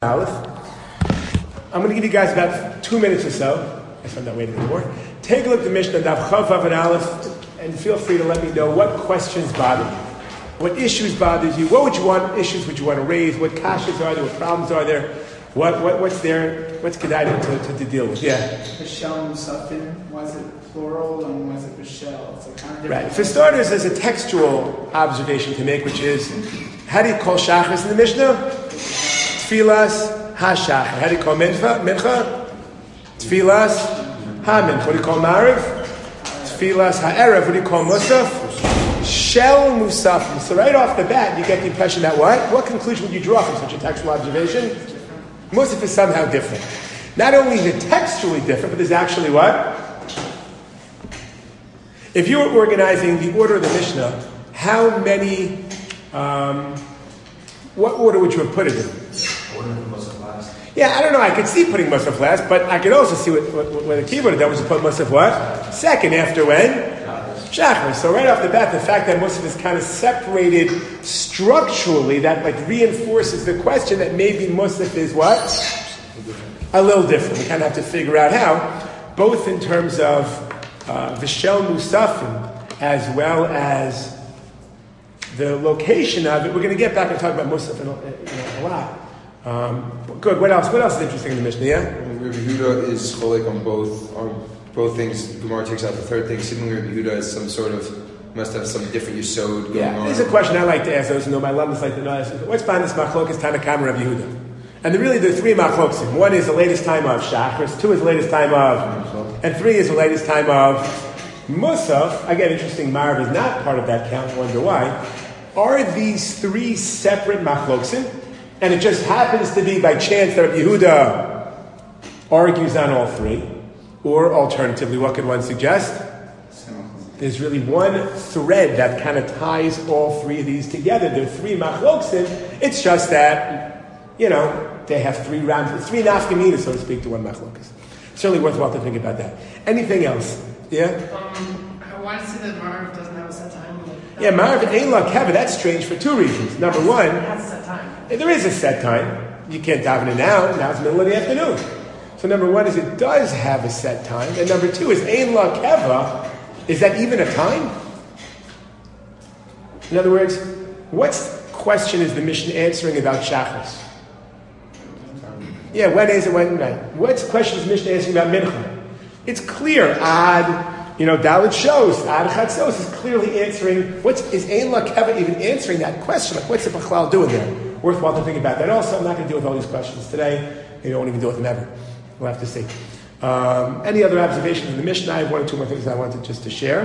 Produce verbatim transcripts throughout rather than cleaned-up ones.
I'm going to give you guys about two minutes or so. I guess I'm not waiting anymore. Take a look at the Mishnah, Daf Chav Vav and Aleph, and feel free to let me know what questions bother you, what issues bothers you, what would you want, issues would you want to raise, what kashas are there, what problems are there, what, what what's there, what's kedai to, to, to deal with. Yeah. Bishel and Musafin, was it plural and was it Bishel? It's a kind of right. For starters, there's a textual observation to make, which is, how do you call shachris in the Mishnah? Tfilas ha-shachar. How do you call mincha? Mincha? Tfilas ha-mincha. What do you call mariv? Tfilas ha-erev. What do you call musaf? Shel musaf. So right off the bat, you get the impression that what? What conclusion would you draw from such a textual observation? Musaf is somehow different. Not only is it textually different, but there's actually what? If you were organizing the order of the Mishnah, how many, um, what order would you have put it in? Yeah, I don't know. I could see putting Musaf last, but I could also see what, what, where the keyboard that was to put Musaf what? Second, after when? Shachar. So right off the bat, the fact that Musaf is kind of separated structurally, that like reinforces the question that maybe Musaf is what? A little different. We kind of have to figure out how, both in terms of uh, Vishel Musafim, as well as the location of it. We're going to get back and talk about Musaf in a, in a lot. Um, good. What else? What else is interesting in the Mishnah? Yeah. Rabbi Yehuda is cholik on both on both things. Gemara takes out the third thing. Seemingly, Rabbi Yehuda is some sort of must have some different yesod going yeah. on. This is a question I like to ask those who know my alumnus like to know. What's behind this machlokas Tanakam Rabbi Yehuda? And the, really, the three machlokas. One is the latest time of Shachris. Two is the latest time of, and three is the latest time of Musaf. Again, interesting. Marv is not part of that count. I wonder why. Are these three separate machlokas? And it just happens to be by chance that Yehuda argues on all three. Or alternatively, what could one suggest? There's really one thread that kind of ties all three of these together. There are three machloksim. It's just that, you know, they have three rounds, three nafkaminas, so to speak, to one machlokas. Certainly worthwhile to think about that. Anything else? Yeah? Um, I want to see that Marv doesn't have a set time. Yeah, Marv Ein La Keva, that's strange for two reasons. Number one, it has a set time. There is a set time. You can't daven it now. Now it's the middle of the afternoon. So number one is it does have a set time. And number two is Ein La Keva. Is that even a time? In other words, what question is the Mishnah answering about Shachris? Yeah, when is it? When? Right. What question is the Mishnah answering about Mincha? It's clear. Ad, you know, Dalit shows. Ad Chatzos is clearly answering. What's is Ein La Keva even answering that question? Like, what's the Bachlal doing there? Worthwhile to think about that. Also, I'm not going to deal with all these questions today. Maybe I won't even deal with them ever. We'll have to see. Um, any other observations in the Mishnah? I have one or two more things I wanted just to share.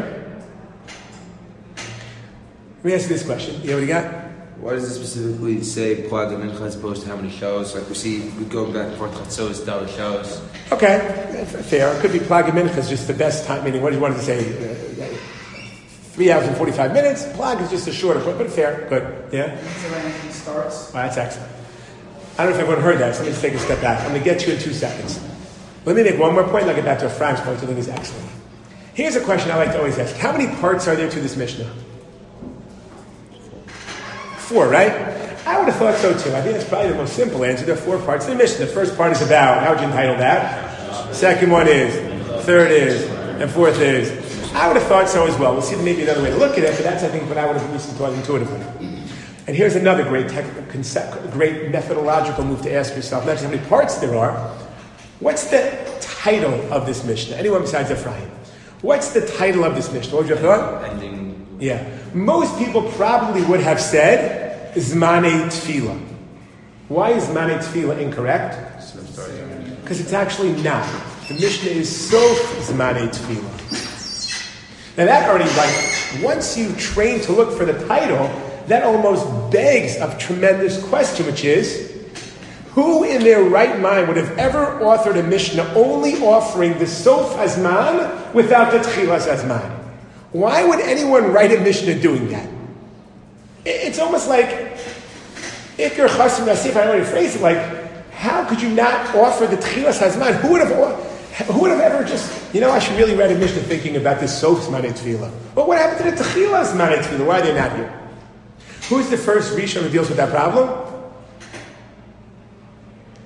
Let me ask you this question. You know what you got? Why does it specifically say Plag and Mincha as opposed to how many shows? Like we see, we go back and forth, Chatzos, Dalit shows. Okay, fair. It could be Plag and Mincha is just the best time. Meaning, what do you want to say? Uh, Three hours and forty-five minutes. Plag is just a shorter, but fair. Good. Yeah? So when it starts. Well, that's excellent. I don't know if everyone heard that, so let me just take a step back. I'm going to get to you in two seconds. Let me make one more point, and I'll get back to a Frank's point, which I think is excellent. Here's a question I like to always ask. How many parts are there to this Mishnah? Four, right? I would have thought so too. I think that's probably the most simple answer. There are four parts to the Mishnah. The first part is about, how would you entitle that? Second one is, third is, and fourth is. I would have thought so as well. We'll see maybe another way to look at it, but that's, I think, what I would have at least thought intuitively. And here's another great technical, concept, great methodological move to ask yourself, not just how many parts there are. What's the title of this Mishnah? Anyone besides Ephraim? What's the title of this Mishnah? What would you have thought? Ending. Yeah. Most people probably would have said Zmanei Tefillah. Why is Zmanei Tefillah incorrect? Because it's actually not. The Mishnah is Sof Zmanei Tefillah. Now that already, like, once you train to look for the title, that almost begs a tremendous question, which is, who in their right mind would have ever authored a Mishnah only offering the Sof Azman without the Tchilas Azman? Why would anyone write a Mishnah doing that? It's almost like, if you're Chasim Nasif, I already phrase it, like, how could you not offer the Tchilas Azman? Who would have Who would have ever just, you know, I should really read a Mishnah thinking about this Sof Zmanei Tefillah. But what happened to the Tchilah Zmanei Tefillah? Why are they not here? Who's the first Rishon who deals with that problem?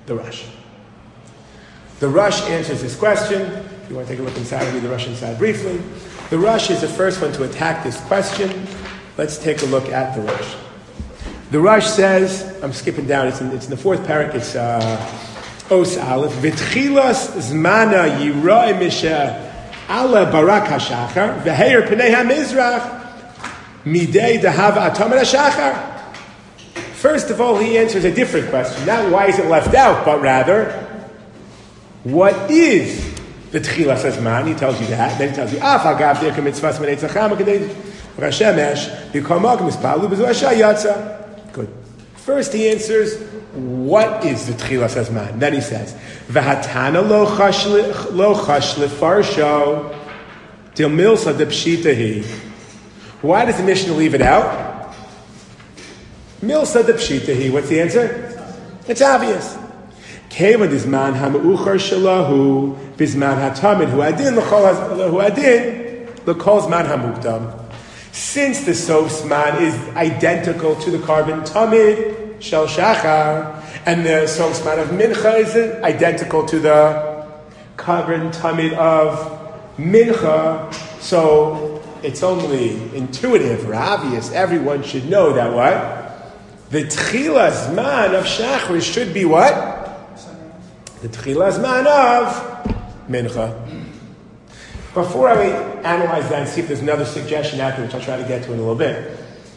the Rush. The Rush answers this question. If you want to take a look inside, I'll read the Rush inside briefly. The Rush is the first one to attack this question. Let's take a look at the Rush. The Rush says, I'm skipping down, it's in, it's in the fourth parak, it's uh, Os Aleph, V'tchilas zmana yiroi misha ala barak hashachar, v'heir p'nei ha-mizrach, midei dahav atom ha-shachar. First of all, he answers a different question. Not why is it left out, but rather, what is the Tchilas Hazman? He tells you that. Then he tells you, Af agav dirka mitzvahs menei tzacham k'dei rashemesh b'kamag mispalu b'zu asha yatsa. Good. First he answers, what is the Tchilas Hazman? Then he says, V'hatana lo chash lefarsho til milsa de pshitahi. Why does the Mishnah leave it out? Milsa de pshitahi. What's the answer? It's obvious. Keva dizman hamauchar shalahu bizman hatamid hu adin l'chol hu adin l'kol zman hamukdam. Since the Sof's man is identical to the carbon tamid shel shachar, and the Sof's man of mincha is identical to the carbon tamid of mincha, so it's only intuitive or obvious. Everyone should know that what? The tchilas man of shachar should be what? The tchilas man of mincha. Before I analyze that and see if there's another suggestion out there, which I'll try to get to in a little bit.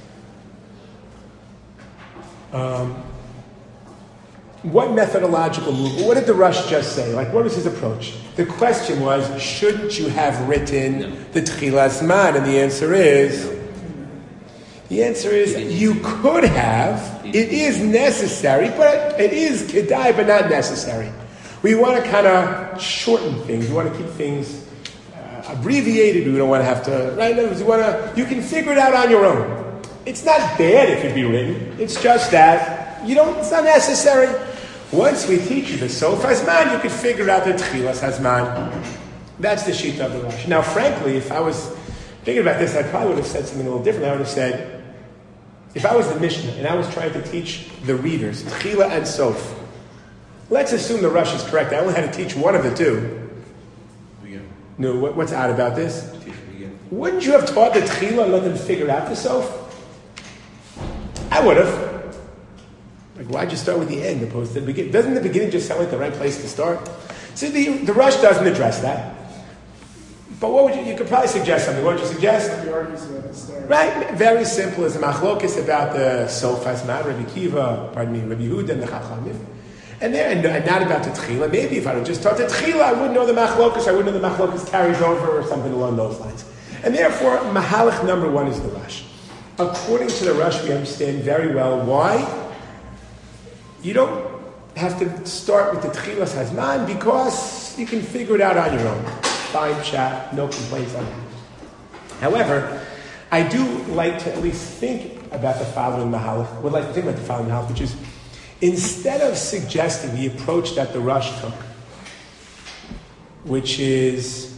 Um, what methodological move? What did the Rush just say? Like, what was his approach? The question was, shouldn't you have written no. the Tchilas Man? And the answer is, the answer is, you could have. It is necessary, but it is kedai, but not necessary. We want to kind of shorten things. We want to keep things abbreviated. We don't want to have to, right? You want to, you can figure it out on your own. It's not bad if it be written. It's just that you don't. It's not necessary. Once we teach you the Sof Hazman, you can figure out the Tchilas Hazman. That's the sheet of the Rush. Now, frankly, if I was thinking about this, I probably would have said something a little different. I would have said, if I was the Mishnah and I was trying to teach the readers Tchila and Sof, let's assume the Rush is correct. I only had to teach one of the two. No, what, what's odd about this? Wouldn't you have taught the Tchila and let them figure out the Sof? I would have. Like, why'd you start with the end opposed to the beginning? Doesn't the beginning just sound like the right place to start? See, the, the Rush doesn't address that. But what would you, you could probably suggest something. What would you suggest? Right? Very simple. As a machlokes about the Sof Hazman, Rabbi Kiva, pardon me, Rabbi Yehuda and the Chachamim. And, there, and, and not about the Tchila. Maybe if I had just taught the Tchila, I wouldn't know the Machlokas. I wouldn't know the Machlokas carries over or something along those lines. And therefore, Mahalach number one is the Rush. According to the Rush, we understand very well why you don't have to start with the Tchilas Hazman, because you can figure it out on your own. Fine chat, no complaints on that. However, I do like to at least think about the following Mahalach. Would like to think about the following Mahalach, which is, instead of suggesting the approach that the Rush took, which is,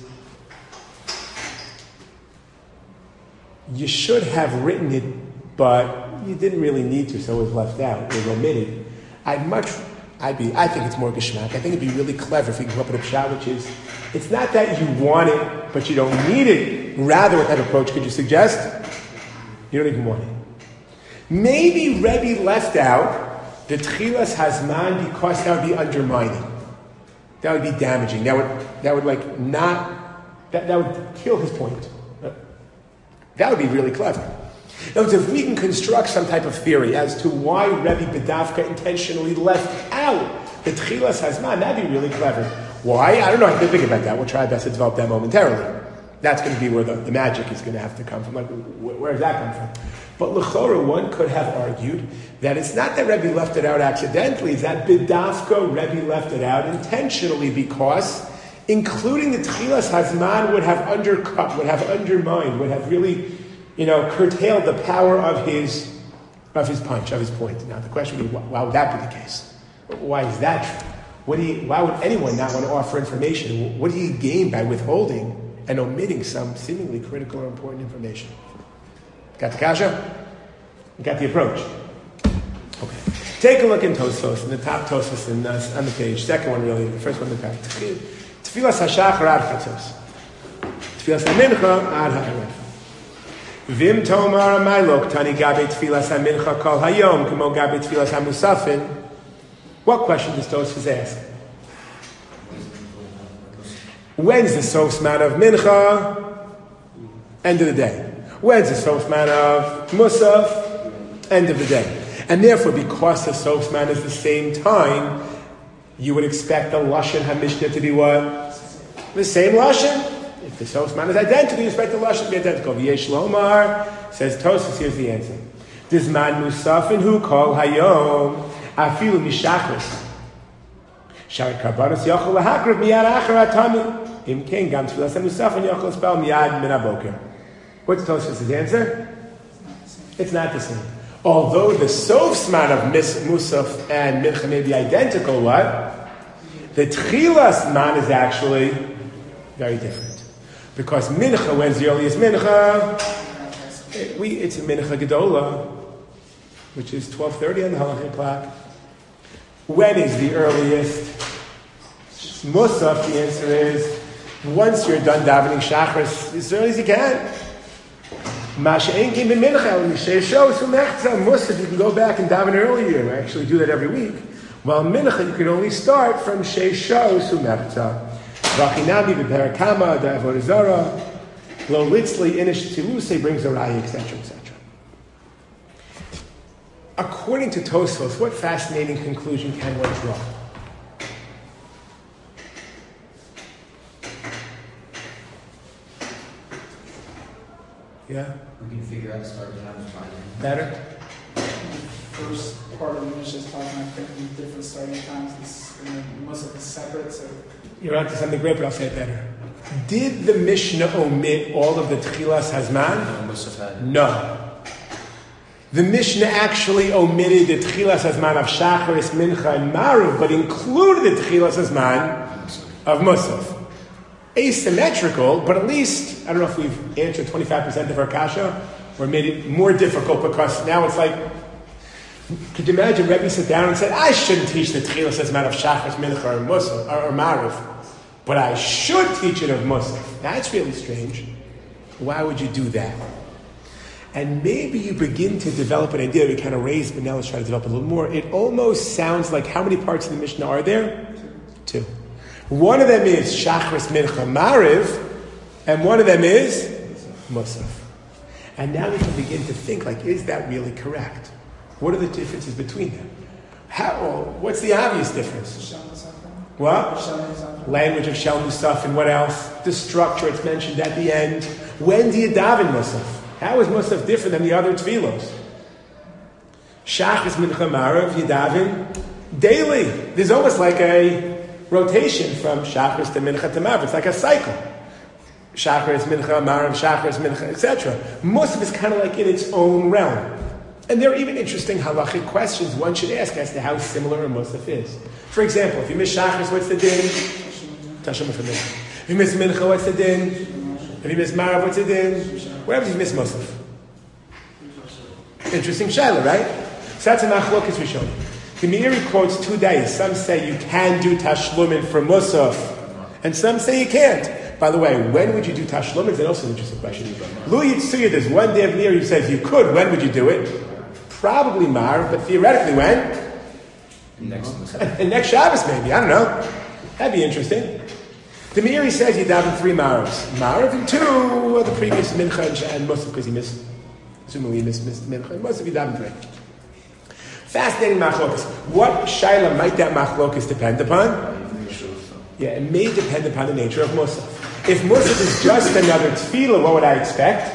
you should have written it, but you didn't really need to, so it was left out, it was omitted. I'd much, I'd be, I think it's more geschmack. I think it'd be really clever if we come up with a pshat, which is, it's not that you want it, but you don't need it. Rather, with that approach, could you suggest? You don't even want it. Maybe Rebbe left out the Tchilas Hazman because that would be undermining. That would be damaging. That would, that would like not, that, that would kill his point. That would be really clever. In other words, if we can construct some type of theory as to why Rebbe Bedavka intentionally left out the Tchilas Hazman, that'd be really clever. Why? I don't know. I have to think about that. We'll try our best to develop that momentarily. That's going to be where the, the magic is going to have to come from. Like, wh- where does that come from? But L'chora, one could have argued that it's not that Rebbe left it out accidentally, it's that B'dafka Rebbe left it out intentionally, because including the Tchilas Hazman would have undercut, would have undermined, would have really, you know, curtailed the power of his of his punch, of his point. Now the question would be, why would that be the case? Why is that true? What do you, why would anyone not want to offer information? What do you gain by withholding and omitting some seemingly critical or important information? Got the kasha? Got the approach? Okay. Take a look in Tosfos, in the top Tosfos in, uh, on the page. Second one, really, the first one in the page. Tfilas hashachar ad chatzos. Tfilas hamincha ad ha'erev. Vim tomar amaylok tani gabe tfilas hamincha kol hayom kamo gabe tfilas hamusafin. What question does Tosfos ask? When's the sofsman of mincha? End of the day. When's the sofsman of musaf? End of the day. And therefore, because the sofsman is the same time, you would expect the lashon hamishna to be what? The same lashon. If the sofsman is identical, you expect the lashon to be identical. V'yesh lomar, says Tosfos, here's the answer. This man musafin who call hayom afilu mishachris. Shari karbanos yachol lahakriv miyad achar atami. Im king gam tfilas musafin yachol spell miyad min aboker. What's Tosfos' answer? It's not the same. Although the sofsman of mis- musaf and mincha may be identical, what? The tchilas man is actually very different. Because mincha, when's the earliest mincha? It, we, it's a mincha gedola, which is twelve thirty on the halachic clock. When is the earliest musaf? The answer is once you're done davening shachris, as early as you can. Musaf, you can go back and daven earlier. I actually do that every week. While mincha, you can only start from sheisho sumechza. V'achinami b'perakama da'avodah zara. Lo litzli inish tiluse brings a raya, et cetera, et cetera. According to Tosfos, what fascinating conclusion can one draw? Yeah? We can figure out start times by Better? First part of the Mishnah is talking about thinking different starting times. This, and then most of it's separate, so... You're onto something great, but I'll say it better. Did the Mishnah omit all of the Tchilas Hazman? No. The Mishnah actually omitted the Tchilas Hazman of Shacharis, Mincha, and Maruv, but included the Tchilas Hazman of Musaf. Asymmetrical, but at least, I don't know if we've answered twenty-five percent of our kasha, or made it more difficult, because now it's like, could you imagine Rebbe sat down and said, I shouldn't teach the Tchilas Hazman of Shacharis, Mincha, or Musaf, or, or Maruv, but I should teach it of Musaf. That's really strange. Why would you do that? And maybe you begin to develop an idea, we kind of raised, but now let's try to develop a little more. It almost sounds like, how many parts of the Mishnah are there? Two. One of them is Shachris Mincha Mariv, and one of them is Musaf. And now we can begin to think, like, is that really correct? What are the differences between them? How? Well, what's the obvious difference? What? Language of Shel Musaf, and what else? The structure, it's mentioned at the end. When do you daven Musaf? How is Musaf different than the other tefillos? Shachris Mincha Mariv, you daven daily. There's almost like a rotation from Shachris to Mincha to Mariv. It's like a cycle. Shachris, Mincha, Mariv, Shachris, Mincha, et cetera. Musaf is kind of like in its own realm. And there are even interesting halachic questions one should ask as to how similar a Musaf is. For example, if you miss Shachris, what's the din? Tashema for Mincha. If you miss Mincha, what's the din? If you miss Mariv, what's the din? Where have you missed Musaf? Interesting shaila, right? So that's a machlokas Rishonim. The Meiri quotes two days. Some say you can do tashlumin for Musaf, and some say you can't. By the way, when would you do tashlumin? It's also an interesting question. Lu Yitzuya, there's one day of Meiri who says you could. When would you do it? Probably Mar, but theoretically when? Next And next Shabbos maybe. I don't know. That'd be interesting. The Meiri says you daven three Maravs. Marav and two of the previous Mincha and Musaf, because he missed, assuming he missed, missed Mincha, and Musaf he daven three. Fascinating machlokas. What shaila might that machlokas depend upon? Yeah, it may depend upon the nature of Musaf. If Musaf is just another tefillah, what would I expect?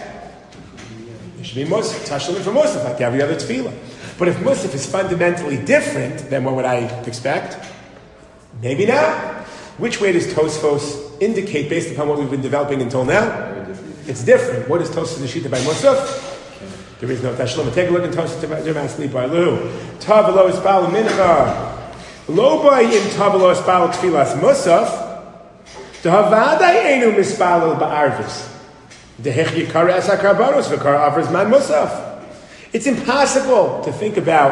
It should be Musaf, tashlumin for Musaf, like every other tefillah. But if Musaf is fundamentally different, then what would I expect? Maybe not. Which way does Tosfos indicate based upon what we've been developing until now? It's different. What is Tosfos Nishita by Musaf? There is no tashlumin. Take a look in Tosfos Jermasli by Lu. Tav lo ispal mincha. Lo ba'yim tav lo ispal tfilas Musaf. Dehavadai enu mispal ba'arvis. Dehech yikara esa karbanos v'kara avers man Musaf. It's impossible to think about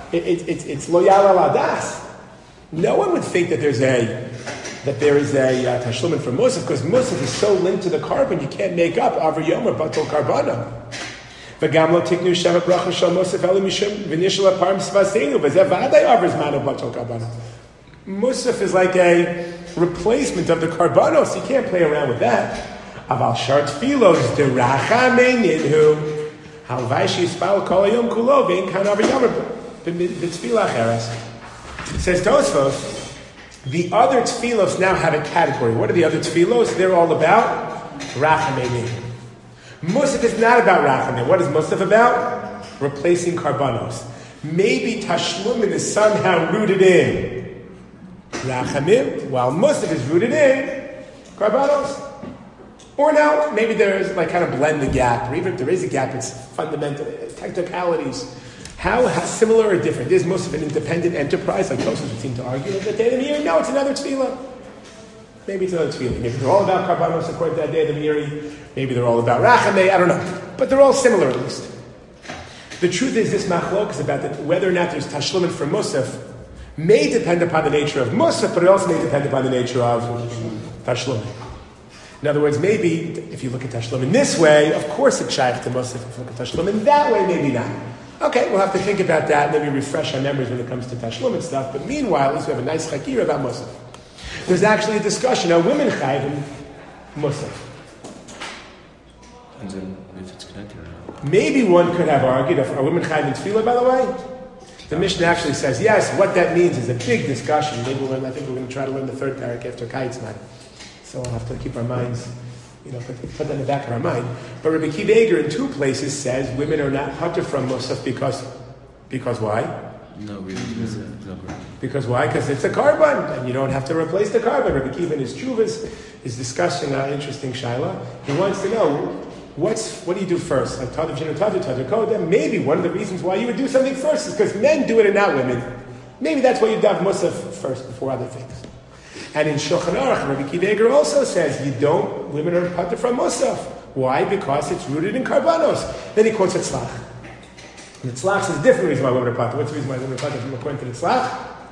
it, it, it's it's loyal al adas. No one would think that there's a that there is a uh, tashlumin for musaf, because musaf is so linked to the carbon you can't make up avar yom or batal karbana. V'gam lo tiknu sheva bracha shel musaf elu mishum v'nishal aparim svaseinu v'zev v'aday avar zmanu batal karbana. Musaf is like a replacement of the karbanos. You can't play around with that. Aval shart filos deracha meinidhu halvai shispal kol hayom kulo vein kan avar yom b'tzfilah cheres. It says Tosfos. The other tefillos now have a category. What are the other tefillos? They're all about rachamei. Musaf is not about rachamei. What is Musaf about? Replacing karbanos. Maybe tashlumin is somehow rooted in rachamim, while Musaf is rooted in karbanos. Or now, maybe there's like kind of blend the gap, or even if there is a gap, it's fundamental, technicalities. How, how similar or different? Is Musaf an independent enterprise, like Tosfos would seem to argue? That day of the year? No, it's another tefillah. Maybe it's another tefillah. Maybe they're all about karbanos according to that day of the year. Maybe they're all about rachamei. I don't know, but they're all similar at least. The truth is, this machlok is about that whether or not there's tashlumin for Musaf may depend upon the nature of Musaf, but it also may depend upon the nature of tashlumin. In other words, maybe if you look at tashlumin this way, of course it's shaykh to Musaf. If you look at tashlumin that way, maybe not. Okay, we'll have to think about that and maybe refresh our memories when it comes to Tashlum and stuff. But meanwhile, at least we have a nice chakir about Musaf. There's actually a discussion. Are women chayiv in Musaf? Depends on if it's connected or not. Maybe one could have argued, are women chayiv in tefillah, by the way? The Mishnah actually says, yes, what that means is a big discussion. Maybe we'll learn, I think we're going to try to learn the third parak after Kaitzman. So we'll have to keep our minds, you know, put, put that in the back of our mind. But Rabbi Akiva Eiger in two places says women are not hatter from Musaf because, because why? No reason. No Because why? Because it's a carbon, and you don't have to replace the carbon. Rabbi Akiva in his Chuvas is discussing an interesting shaila. He wants to know, what's what do you do first? Like Tadav Jin or Tadav Tadav Koda. Maybe one of the reasons why you would do something first is because men do it and not women. Maybe that's why you dav Musaf first before other things. And in Shulchan Aruch, Rabbi Akiva Eiger also says you don't, women are pater from Musaf. Why? Because it's rooted in karbanos. Then he quotes Tzlach. And Tzlach is a different reason why women are pater. What's the reason why women are pater from according to Tzlach?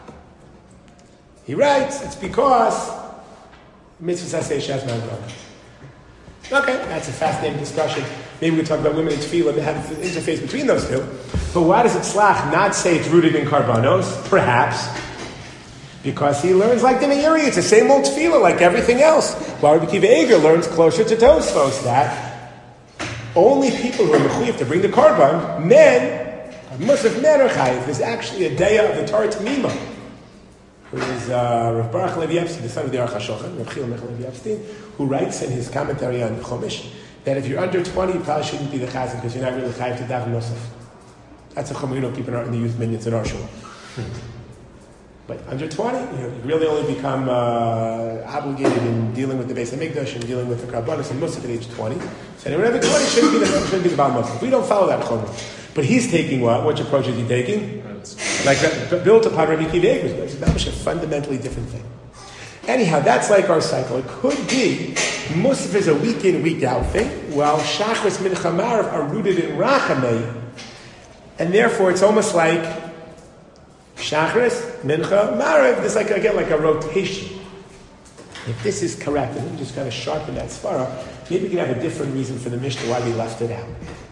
He writes, it's because mitzvah saseh shas man. Okay, that's a fascinating discussion. Maybe we talk about women in tefillah and have an interface between those two. But why does Tzlach not say it's rooted in karbanos? Perhaps because he learns like the Meiri, it's the same old tefillah like everything else. While Rabbi Akiva Eiger learns closer to Tosfos that only people who are mechuyev to bring the karban, men, Musaf men are chayiv. There's actually a daya of the Torah Tamima, who is uh, Rav Baruch Levi Epstein, the son of the Aruch HaShulchan, Rav Chil Mechel Levi Epstein, who writes in his commentary on Chumash that if you're under twenty, you probably shouldn't be the chazan because you're not really chayiv to daven Musaf. That's a chumrah you don't keep in, our, in the youth minions in our shul. But under twenty, you know, you really only become uh, obligated in dealing with the Beis HaMikdash and dealing with the Karbanos and Musaf at age twenty. So anyone over twenty shouldn't be the shouldn't be the Baal Musaf. We don't follow that chumrah. But he's taking what? Which approach is he taking? Like built upon Rabbi Akiva Eiger. It's not much a fundamentally different thing. Anyhow, that's like our cycle. It could be Musaf is a week in, week out thing, while Shachris Mincha Marav are rooted in Rachamei, and therefore it's almost like Shachris, Mincha, Marav. There's like, again, like a rotation. If this is correct, and we just got to sharpen that svara, maybe we can have a different reason for the Mishnah why we left it out.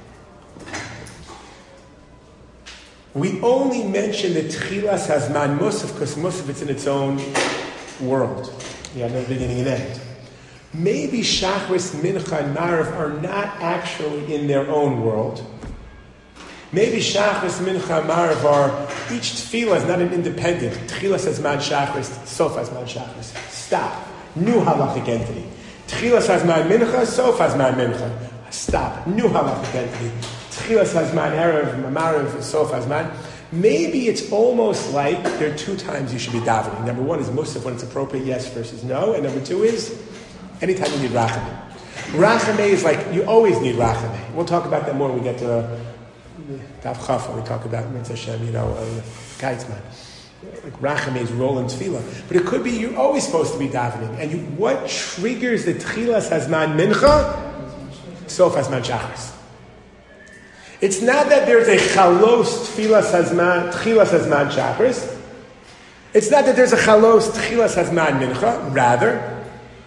We only mention the Tchilas Hazman Musaf because Musaf it's in its own world. You have no beginning and end. Maybe Shachris, Mincha, and Marav are not actually in their own world. Maybe Shachris, Mincha, and Marav are, each tefillah is not an independent. Tchilas Hazman Shachris, Sof Hazman Shachris. Stop. New halachic entity. Tchilas Hazman Mincha, Sof Hazman Mincha. Stop. New halachic entity. Tchilas Hazman Erev, Marav, Sof Hazman. Maybe it's almost like there are two times you should be davening. Number one is Musaf when it's appropriate, yes versus no. And number two is anytime you need Rachamei. Rachamei is like, you always need Rachamei. We'll talk about that more when we get to uh, Daf Chaf, when we talk about Mitzvah Hashem, you know, uh, Kaitzman. Like Rachamei's role in Tefillah. But it could be you're always supposed to be davening. And you, what triggers the Tchilas Hazman Mincha? Sof Hazman Shachris. It's not that there's a chalos tchilas hazman, tchilas hazman shachris. It's not that there's a chalos tchilas hazman mincha. Rather,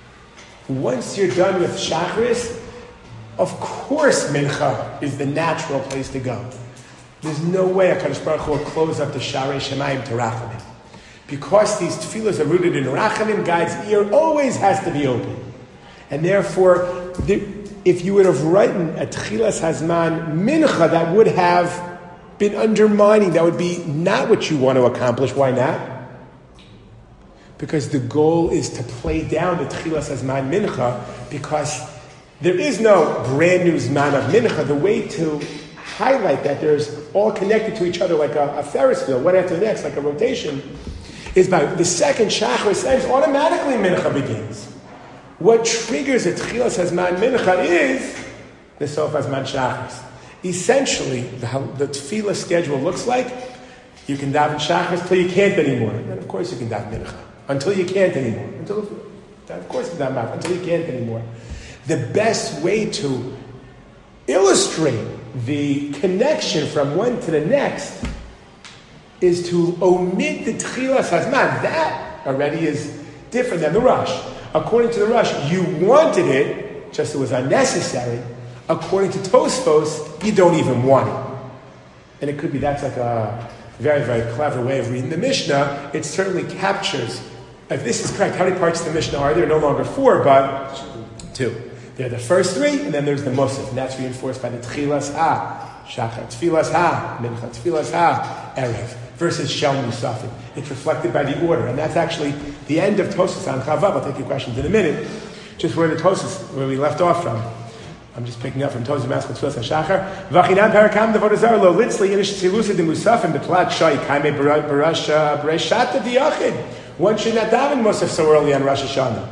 once you're done with shachris, of course mincha is the natural place to go. There's no way HaKadosh Baruch Hu will close up the Sharei Shemayim to Rachamim. Because these tefillas are rooted in Rachamim, God's ear always has to be open. And therefore, the, if you would have written a Tchilas Hazman Mincha, that would have been undermining. That would be not what you want to accomplish. Why not? Because the goal is to play down the Tchilas Hazman Mincha, because there is no brand new Zman of Mincha. The way to highlight that there's all connected to each other like a, a Ferris wheel, one after the next, like a rotation, is by the second Shachris ends, automatically Mincha begins. What triggers a Tchilas Hazman Mincha is the Sof Hazman Shachris. Essentially, the, the Tefillah schedule looks like you can daven Shachris till you can't anymore. And of course you can daven Mincha. Until you can't anymore. Until, of course you can daven Mincha. Until you can't anymore. The best way to illustrate the connection from one to the next is to omit the Tchilas Hazman. That already is different than the rush. According to the rush, you wanted it, just it was unnecessary. According to Tosfos, you don't even want it. And it could be that's like a very, very clever way of reading the Mishnah. It certainly captures, if this is correct, how many parts of the Mishnah are there? No longer four, but two. There are the first three, and then there's the Musaf, and that's reinforced by the Tchilas Ha, Shachar Tfilas Ha, Mincha Tfilas Ha, Erev, versus Shel Musafim. It's reflected by the order, and that's actually the end of Tosas on Chavav. I'll take your questions in a minute. Just where the Tosas, where we left off from. I'm just picking up from Tosas Maskal Tfilas HaShachar. V'chinam parakam devodazar lo litzli inish tzilusa de Musafim betlat shai kaime barasha barashata diyachid. One should not daven Musaf so early on Rosh Hashanah.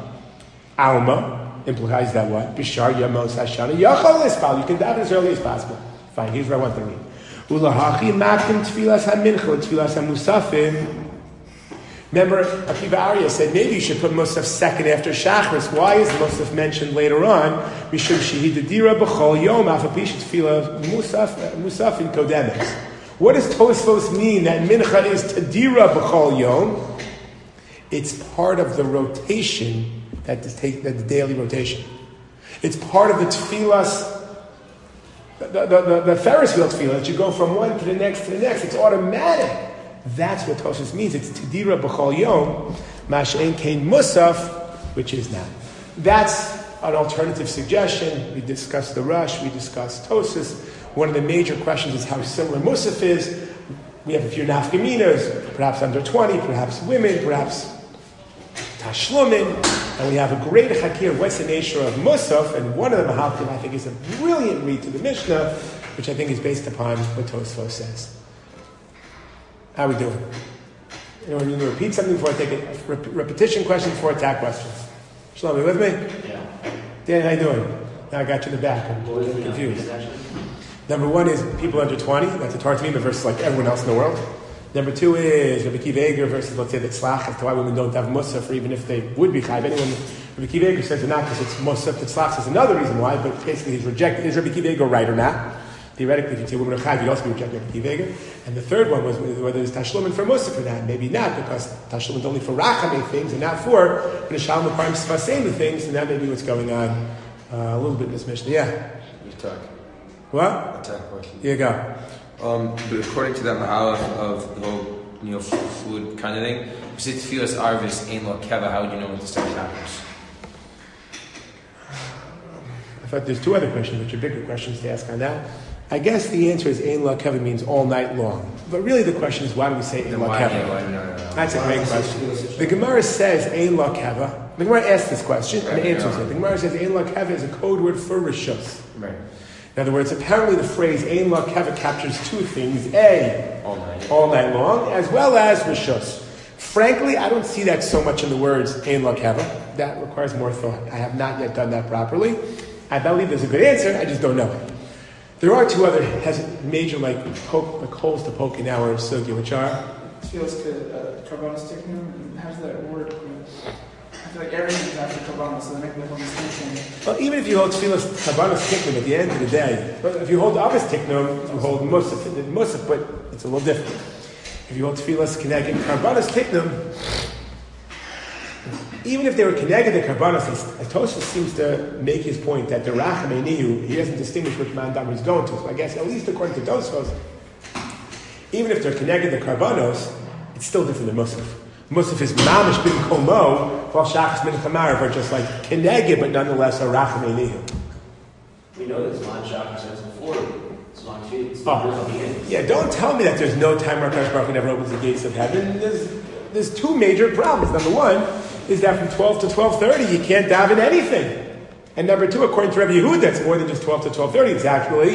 Alma implies that what? Bishar Yamos Hashana. Yachol Ispal. You can daven as early as possible. Fine, here's what I want to read. Ulahachi makim tfilas hamincha tfilas hamusafim. Remember, Akiva Arya said maybe you should put Musaf second after Shachris. Why is Musaf mentioned later on? Mishum shehid dira b'chol yom afapish tfilah musaf musafim kodemes. What does Tosfos mean that mincha is tadira b'chol yom? It's part of the rotation. That is take that the daily rotation. It's part of the tefillas, the, the, the, the Ferris wheel tefillah, that you go from one to the next to the next. It's automatic. That's what Tosfos means. It's Tidira B'chol Yom, Mash'en Kain Musaf, which is not. That's an alternative suggestion. We discussed the Rush, we discussed Tosfos. One of the major questions is how similar Musaf is. We have a few nafkaminas, perhaps under twenty, perhaps women, perhaps Tashlumin. And we have a great hakir, what's the nature of Musaf, and one of the Mahalkim, I think, is a brilliant read to the Mishnah, which I think is based upon what Tosfos says. How are we doing? You want to repeat something before I take a rep- repetition question before attack questions? Shalom, you with me? Yeah. Dan, how you doing? Now I got you in the back. I'm a little confused. Number one is people under twenty. That's a Tartamima versus like everyone else in the world. Number two is Rabbi Akiva Eiger versus, let's say, the Tzlach, as to why women don't have Musaf, or even if they would be Chayv. Anyone, Rabbi Akiva Eiger says they're not because it's Musaf. The Tzlach is another reason why, but basically he's rejected. Is Rabbi Akiva Eiger right or not? Theoretically, if you say women are Chayv, you'd also be rejecting Rabbi Akiva Eiger. And the third one was whether there's Tashlumin for Musaf or not. Maybe not, because Tashlumin is only for Rachamei things and not for the Shalom Aparim Sfasemi things, and that may be what's going on uh, a little bit in this Mishnah. Yeah? Attack. What? Attack question. Here you go. Um, but according to that Mahalach of the whole, you know, fluid kind of thing, if you say Tfilas Arvis Ein Lo Keva, how would you know when to start happens? I thought there's two other questions, which are bigger questions to ask on that. I guess the answer is Ein Lo Keva means all night long. But really the question is, why do we say Ein Lo Keva? Yeah, why, no, no, no. That's a great question. The Gemara says Ein Lo Keva. The Gemara asks this question and answers it. The Gemara says Ein Lo Keva is a code word for Rishus. Right. In other words, apparently the phrase Ein Lo Keva captures two things. A, all night. all night long, as well as Rishus. Frankly, I don't see that so much in the words Ein Lo Keva. That requires more thought. I have not yet done that properly. I believe there's a good answer, I just don't know it. There are two other has major like, poke, like holes to poke in our sugya, which are Feels good. Karbanos Tikkun. How's that word? I feel like everything is after Kabbalah, so they make the whole distinction. Well, even if you hold Tfilas Kabbalas Tiknum at the end of the day, but if you hold Avos Tiknum, you hold Musaf, Musaf, but it's a little different. If you hold Tfilas Keneged Kabbalas Tiknum, even if they were connected to Karbanos, Tosfos seems to make his point that the Rachem Einihu, he doesn't distinguish which man Dam he's going to. So I guess, at least according to Tosfos, even if they're connected to Karbanos, it's still different than Musaf. Musaf is Mamish bin Komo, while Shachas bin Chamarav are just like connected, but nonetheless are Rachem Einihu. We know that Zman Shachar says before Zman Shid. Oh, yeah, don't tell me that there's no time where Kadosh Baruch Hu never opens the gates of heaven. There's, there's two major problems. Number one, is that from twelve to twelve thirty you can't daven anything. And number two, according to Rabbi Yehuda, it's more than just twelve to twelve thirty. It's actually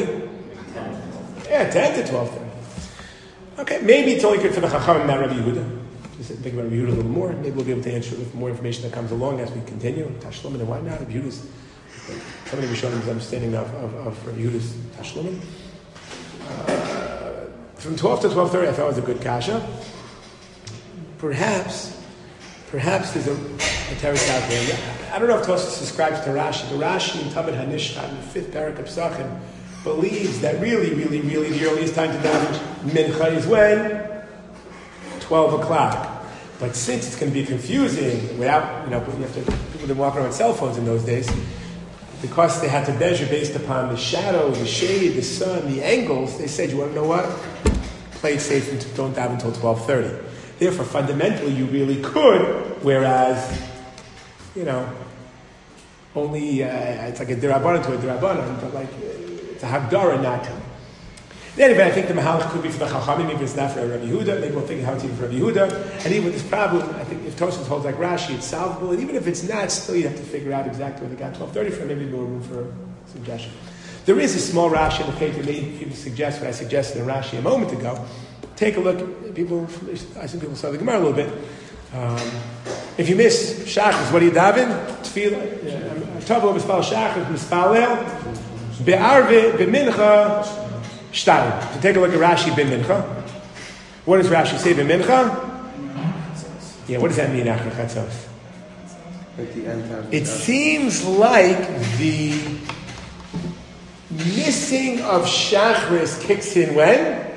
yeah, ten to twelve thirty. Okay, maybe it's only good for the Chachamim, not Rabbi Yehuda. Just think about Rabbi Yehuda a little more. Maybe we'll be able to answer with more information that comes along as we continue. Tashlumin and whatnot. Rabbi Yehuda's somebody was showing his understanding of, of, of Rabbi Yehuda's Tashlumin. Uh, from twelve to twelve thirty, I thought it was a good kasha. Perhaps. Perhaps there's a, a teretz out there. I don't know if Tosfos subscribes to Rashi, but Rashi in Tamid Hanishta, in the fifth parak of Psachim, believes that really, really, really the earliest time to daven Mincha is when? twelve o'clock. But since it's going to be confusing, without, you know, you have to, people didn't walk around with cell phones in those days, because they had to measure based upon the shadow, the shade, the sun, the angles, they said, you want to know what? Play it safe and don't daven until twelve thirty. Therefore, fundamentally, you really could, whereas, you know, only, uh, it's like a derabanan to a derabanan, but like, it's a hagdara not to. In any event, I think the mahalach could be for the Chachamim, even if it's not for Rabbi Yehuda. Maybe we'll think how it's even for Rabbi Yehuda. And even with this problem, I think if Tosfos holds like Rashi, it's solvable. And even if it's not, still you have to figure out exactly where they got twelve thirty from. Maybe more room for suggestion. There is a small Rashi in the page that made people suggest what I suggested in Rashi a moment ago. Take a look. People, I think people saw the Gemara a little bit. Um, if you miss Shachris, what do you daven? Tefillah. Tavlo b'spal Shachris b'spalel be'arve b'mincha shtayim. So take a look at Rashi b'mincha. What does Rashi say b'mincha? Yeah, what does that mean after chatzos? At the end time. It seems like the missing of Shachris kicks in when?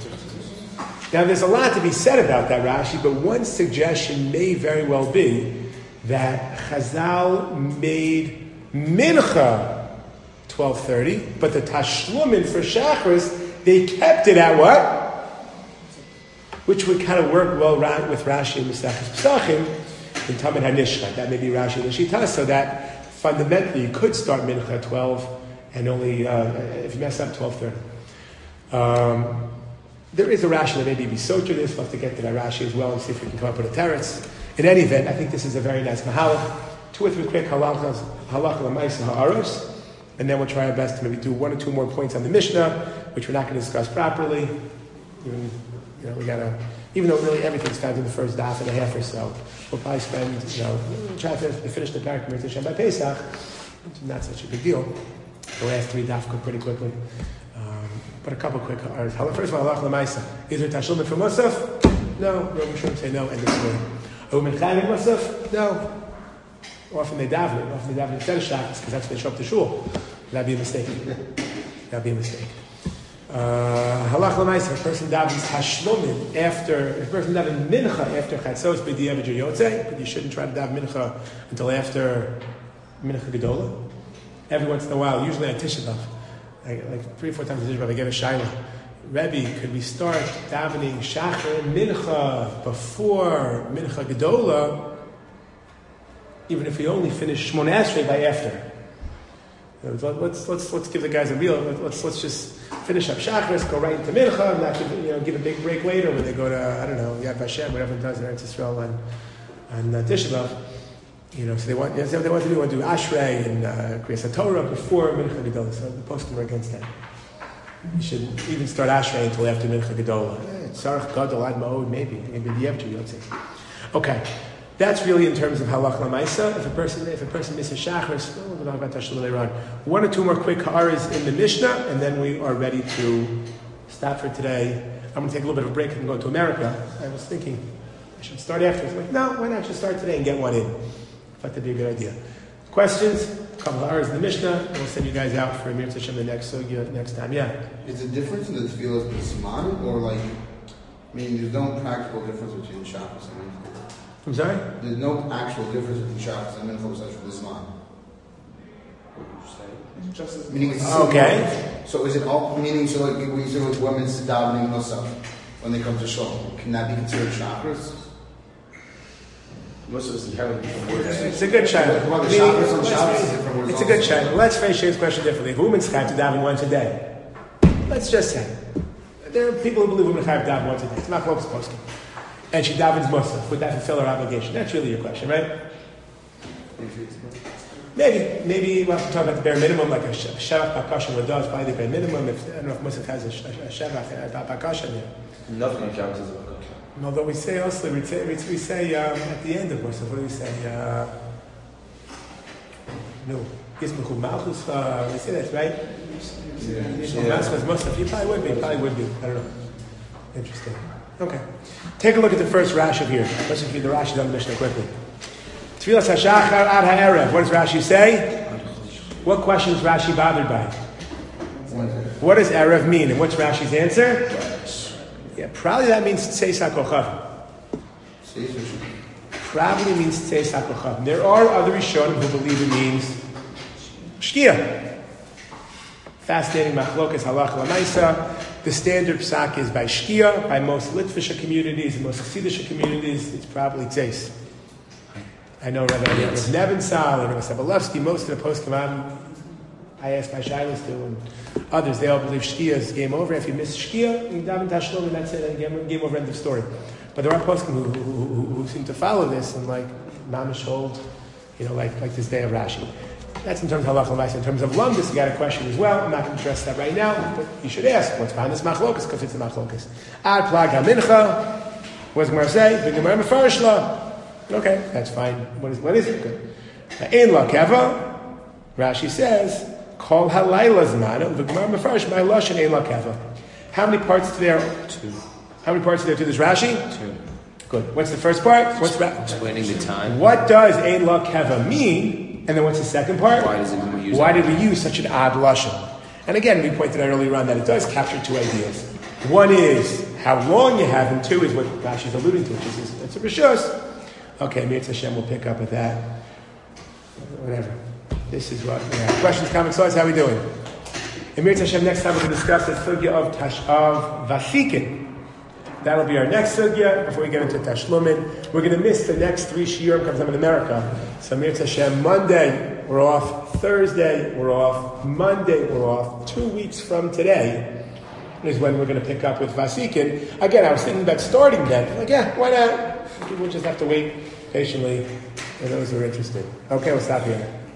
Now, there's a lot to be said about that, Rashi, but one suggestion may very well be that Chazal made Mincha twelve thirty, but the Tashlumin for Shachris, they kept it at what? Which would kind of work well with Rashi and Mesachos Pesachim in Tamid HaNishcha. That may be Rashi and Shita, so that fundamentally you could start Mincha at twelve and only, uh, if you mess up, twelve thirty. Um, There is a Rashi that maybe be socher this. We'll have to get to that Rashi as well and see if we can come up with a teretz. In any event, I think this is a very nice mahalach. Two or three quick halachas, halach l'maisa ha'aros, and then we'll try our best to maybe do one or two more points on the Mishnah, which we're not going to discuss properly. Even, you know, we gotta, even though really everything's found in the first daf and a half or so, we'll probably spend, you know, we'll try to finish the parak Mirza Shem by Pesach, which is not such a big deal. The last three daf go pretty quickly. But a couple quick hours. First of all, halach l'maisa. Is there tashlumin for musaf? No. No, we shouldn't say no. End of story. Are we menchayim musaf? No. Often they daven it. Often they daven instead of shachas because that's when they show up to shul. That'd be a mistake. That'd be a mistake. Uh, halach l'maisa. If a person davens tashlumin after, if a person davens mincha after chatzos b'diavad yotzei, but you shouldn't try to daven mincha until after mincha gedola. Every once in a while, usually on Tisha B'av. Like, like three or four times a day, I get a shaila. Rebbe, could we start davening Shachar and Mincha before Mincha Gedola, even if we only finish Shmona Esrei by after? You know, let's let's let's give the guys a real. Let's let's just finish up Shachar, go right into Mincha, and not give, you know give a big break later when they go to I don't know Yad Vashem, whatever it does in Eretz Yisrael on on uh, Tisha B'av. You know, so they want, you know, what they want to do. They want to do Ashrei and uh, Kriyas HaTorah before Mincha Gedola. So the poskim are against that. You shouldn't even start Ashrei until after Mincha Gedola. Tzarech Gadol Ad Ma'od, maybe. Maybe the Yevchu Yotzei. Okay, that's really in terms of halach l'maisa. If a person, if a person misses Shachris, oh, we'll talk about Tashlumin later on. One or two more quick ha'aras in the Mishnah, and then we are ready to stop for today. I'm going to take a little bit of a break and go to America. I was thinking I should start after. I was like, no, why not just start today and get one in? Thought that'd be a good idea. Questions? A couple of hours in the Mishnah, and we'll send you guys out for Mir Tashem the next sugya next time. Yeah. Is the difference in the tefillah Zman, or like, I mean, there's no practical difference between Shabbos and Mincha? I'm sorry? There's no actual difference between Shabbos and Mincha besides for the Zman. Just as Meaning it's Okay. So is it all, meaning, so like when you say with women's davening Musaf, when they come to Shalom, can that be considered chakras? Most of us inherently different words. It's a good child. Well, the I mean, Shabbos and let's- Shabbos is different words It's a good also. child. Let's phrase Shane's question differently. If a woman's chayv to daven once a day, let's just say there are people who believe women chayv to daven once a day. It's not close posting, and she davens musaf. Would that fulfill her obligation? That's really your question, right? Maybe, maybe we'll have to talk about the bare minimum, like a sh- shevach bakasha does probably the bare minimum. If I don't know if musaf has a, sh- a shevach uh, bakasha there. Nothing on Shabbos is about that. Although we say also, we say, we say um, at the end of musaf, what do we say? Uh, no, Yismachu Malchus. Uh, we say that, right? Yismachu Malchus Musaf. You probably would be. Probably would be. I don't know. Interesting. Okay. Take a look at the first Rashi here. Let's just read the Rashi on the Mishnah quickly. Tfilas hashachar ad ha'erev. What does Rashi say? What question is Rashi bothered by? What does erev mean? And what's Rashi's answer? Yeah, probably that means tzeis hakochav. Probably means tzeis hakochav. There are other Rishonim who believe it means shkia. Fascinating machlokas halach lamaisa. The standard psak is by shkia. By most Litvisha communities and most Chassidish communities, it's probably tzeis. I know Rabbi Nevinsal and Rabbi Sabalevsky, most of the post-Kaman, I asked my Shilas to, and others, they all believe Shkia is game over. If you miss Shkia, you daven Tashlum, and that's it, and game, game over, end of story. But there are poskim who, who, who, who seem to follow this and like mamish hold, you know, like like this day of Rashi. That's in terms of halacha l'maisa. In terms of lumdus, you got a question as well. I'm not going to address that right now, but you should ask what's behind this machlokas, because it's a machlokas. Ad plag ha-mincha. What does Gemara say? The Gemara mefarish la. Okay, that's fine. What is what is it? Good. Ein la keva. Rashi says, Kol halayla zmana, v'gemar mefarish my lashon ein la keva. How many parts to there? Two. How many parts are there to this Rashi? Two. Good. What's the first part? What's Ra- Explaining the time. What does ein la keva mean? And then what's the second part? Why does it use Why that? did we use such an odd lashon? And again, we pointed out earlier on that it does capture two ideas. One is how long you have, and two is what Rashi's alluding to, which is it's a rishus. Okay, Mir Hashem will pick up with that. Whatever. This is what we have. Questions, comments, thoughts? How are we doing? In Mir Hashem, next time we're going to discuss the sugya of Tash of Vasikin. That'll be our next sugya before we get into Tashlumin. We're going to miss the next three shiurim because I'm in America. So Mir Hashem, Monday we're off. Thursday we're off. Monday we're off. Two weeks from today is when we're going to pick up with Vasikin. Again, I was thinking about starting then. Like, yeah, why not? We'll just have to wait patiently for those who are interested. Okay, we'll stop here.